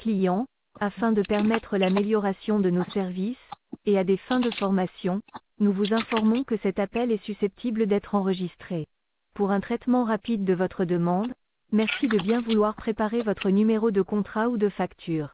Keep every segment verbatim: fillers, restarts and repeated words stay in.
client, afin de permettre l'amélioration de nos services, et à des fins de formation, nous vous informons que cet appel est susceptible d'être enregistré. Pour un traitement rapide de votre demande, merci de bien vouloir préparer votre numéro de contrat ou de facture.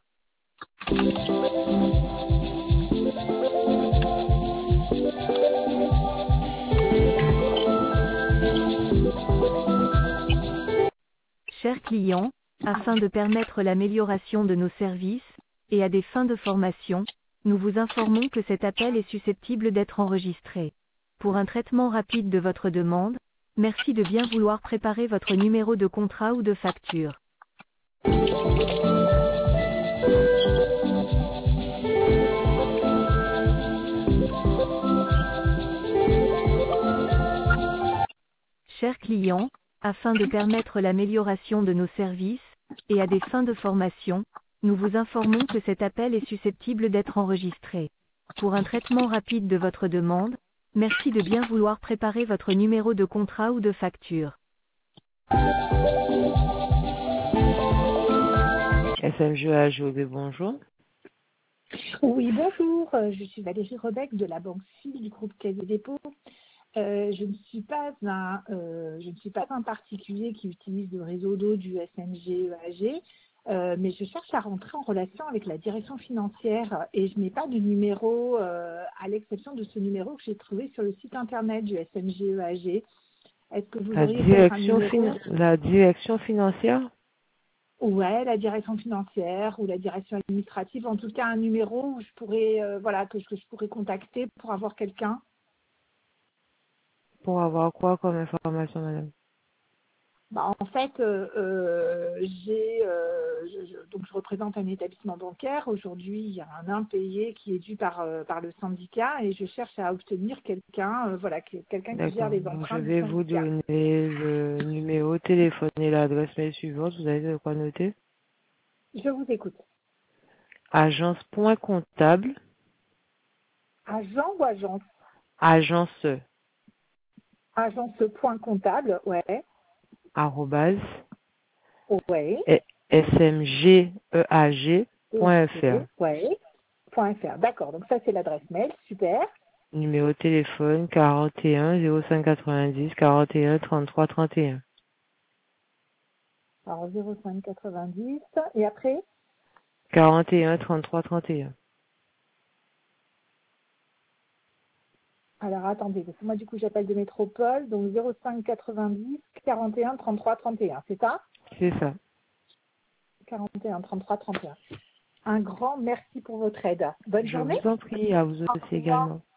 Chers clients, afin de permettre l'amélioration de nos services, et à des fins de formation, nous vous informons que cet appel est susceptible d'être enregistré. Pour un traitement rapide de votre demande, merci de bien vouloir préparer votre numéro de contrat ou de facture. Chers clients, afin de permettre l'amélioration de nos services, et à des fins de formation, nous vous informons que cet appel est susceptible d'être enregistré. Pour un traitement rapide de votre demande, merci de bien vouloir préparer votre numéro de contrat ou de facture. S M G A G O B, bonjour. Oui, bonjour. Euh, Je suis Valérie Rebec de la Banque Phil du groupe Caisse des dépôts. Euh, je ne suis pas un, euh, je ne suis pas un particulier qui utilise le réseau d'eau du S M G E A G, euh, mais je cherche à rentrer en relation avec la direction financière et je n'ai pas de numéro, euh, à l'exception de ce numéro que j'ai trouvé sur le site internet du S M G E A G. Est-ce que vous La auriez peut-être un direction, numéro? fin- la direction financière? Ouais, la direction financière ou la direction administrative, en tout cas un numéro où je pourrais, euh, voilà, que, je- que je pourrais contacter pour avoir quelqu'un. Pour avoir quoi comme information, madame? Bah, en fait, euh, euh, j'ai, euh, je, je- donc je représente un établissement bancaire. Aujourd'hui, il y a un impayé qui est dû par, euh, par le syndicat et je cherche à obtenir quelqu'un, euh, voilà, que- quelqu'un qui gère D'accord. les Donc, je emprunts du vais vous syndicat. donner le numéro de téléphone et l'adresse mail suivante. Vous avez de quoi noter? Je vous écoute. Agence.comptable, Agent ou agence? agence, Agence point comptable, ouais, arrobase, ouais, smgeag.fr. ouais, point fr. D'accord, donc ça c'est l'adresse mail, super. Numéro de téléphone quarante et un zéro cinq quatre-vingt-dix quarante et un trente-trois trente et un. Alors zéro cinq quatre-vingt-dix et après? quarante et un trente-trois trente et un. Alors attendez, parce que moi du coup j'appelle de métropole, donc zéro cinq quatre-vingt-dix quarante et un trente-trois trente et un, c'est ça? C'est ça. quarante et un trente-trois trente et un. Un grand merci pour votre aide. Bonne Je journée. vous en prie, à vous Au aussi revoir. également.